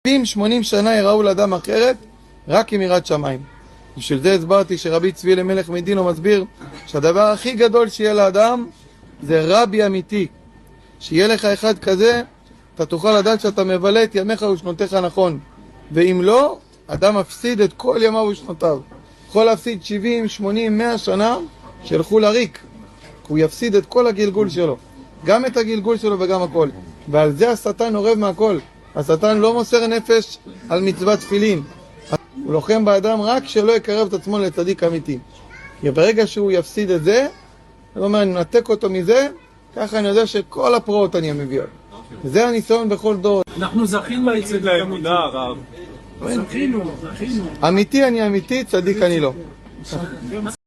80 שנה יראו לאדם אחרת רק עם יראת שמיים. בשביל זה הסברתי שרבי צבי למלך מדינו מסביר שהדבר הכי גדול שיהיה לאדם זה רבי אמיתי. שיהיה לך אחד כזה, אתה תוכל לדעת שאתה מבלה את ימיך ושנותיך נכון. ואם לא, אדם מפסיד את כל ימיו ושנותיו. יכול להפסיד 70, 80, 100 שנה שילכו לריק. הוא יפסיד את כל הגלגול שלו. גם את הגלגול שלו וגם הכל. ועל זה השטן עורב מהכל. השטן לא מוסר נפש על מצוות תפילין. הוא לוחם באדם רק שלא יקרב את עצמו לצדיק אמיתי. כי ברגע שהוא יפסיד את זה, הוא אומר, אני מנתק אותו מזה, ככה אני יודע שכל הפרעות אני מביא. וזה הניסיון בכל דור. אנחנו זכינו אצל האמונה, הרב. זכינו. אמיתי אני אמיתי, צדיק אני לא.